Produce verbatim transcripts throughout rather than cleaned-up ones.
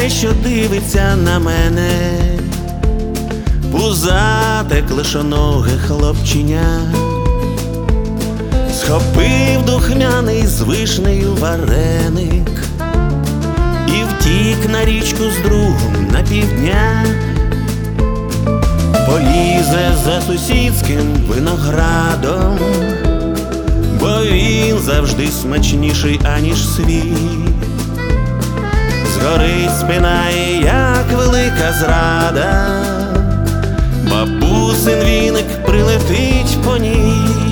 те, що дивиться на мене, пузате клишоноге хлопчиня, схопив духмяний з вишнею вареник і втік на річку з другом на півдня. Полізе за сусідським виноградом, бо він завжди смачніший, аніж свій. Згорить спина, і як велика зрада, бабусин віник прилетить по ній.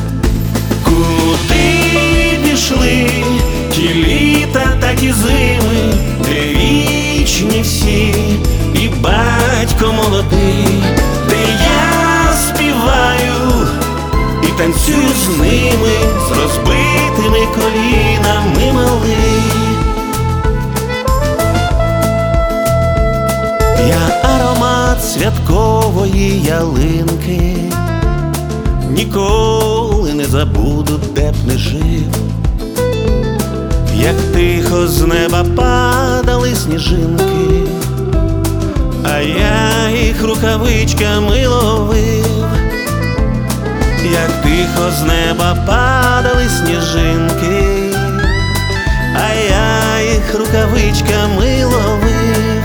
Куди пішли ті літа, так і зими, де вічні всі, і батько молодий, де я співаю і танцюю з ними, з розбитими колінами, малий. Я аромат святкової ялинки, ніколи не забуду, де б не жив. Як тихо з неба падали сніжинки, а я їх рукавичками ловив. Як тихо з неба падали сніжинки, а я їх рукавичками ловив.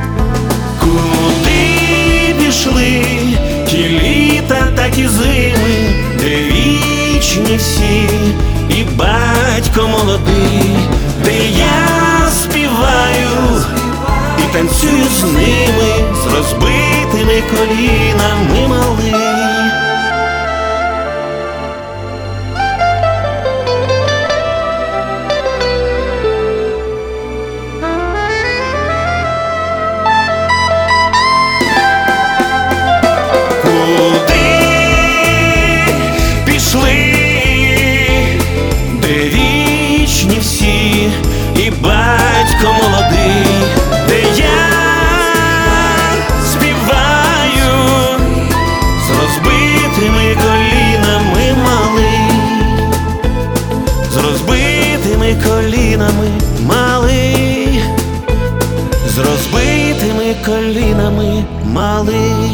Куди пішли ті літа, так і зими, де вічні всі, і батько молодий, де я співаю і танцюю з ними, з розбитими колінами, малий. І батько молодий, де я співаю з розбитими колінами, малий, з розбитими колінами, малий, з розбитими колінами, малий.